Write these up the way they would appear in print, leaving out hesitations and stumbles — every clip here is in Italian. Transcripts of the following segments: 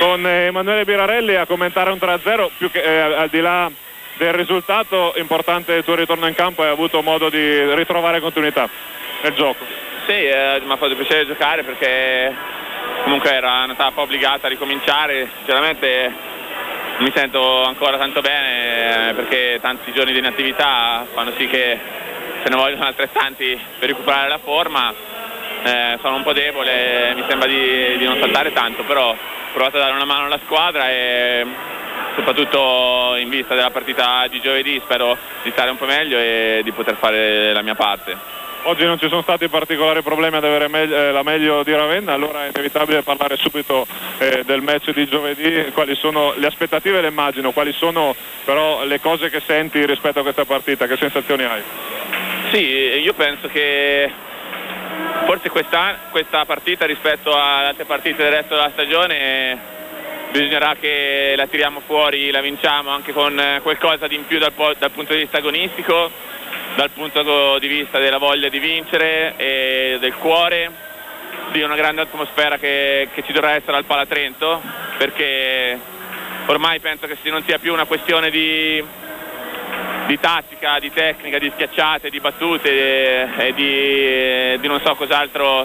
con Emanuele Birarelli a commentare un 3-0, più che al di là del risultato importante il tuo ritorno in campo e hai avuto modo di ritrovare continuità nel gioco. Sì, mi ha fatto piacere giocare perché comunque era una tappa obbligata a ricominciare. Sinceramente mi sento ancora tanto bene perché tanti giorni di inattività fanno sì che se ne vogliono altrettanti per recuperare la forma. Sono un po' debole, mi sembra di non saltare tanto, però ho provato a dare una mano alla squadra e soprattutto in vista della partita di giovedì spero di stare un po' meglio e di poter fare la mia parte. Oggi non ci sono stati particolari problemi ad avere la meglio di Ravenna, allora è inevitabile parlare subito del match di giovedì. Quali sono le aspettative, le immagino, quali sono però le cose che senti rispetto a questa partita, che sensazioni hai? Sì, io penso che forse questa partita rispetto alle altre partite del resto della stagione bisognerà che la tiriamo fuori, la vinciamo anche con qualcosa di in più dal punto di vista agonistico, dal punto di vista della voglia di vincere e del cuore, di una grande atmosfera che ci dovrà essere al Palatrento, perché ormai penso che non sia più una questione di tattica, di tecnica, di schiacciate, di battute e di non so cos'altro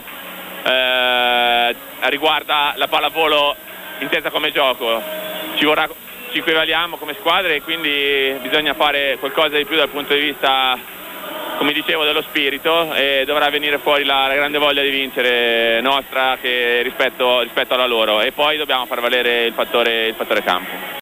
riguarda la pallavolo intesa come gioco. Ci equivaliamo come squadre e quindi bisogna fare qualcosa di più dal punto di vista, come dicevo, dello spirito, e dovrà venire fuori la grande voglia di vincere nostra rispetto alla loro, e poi dobbiamo far valere il fattore campo.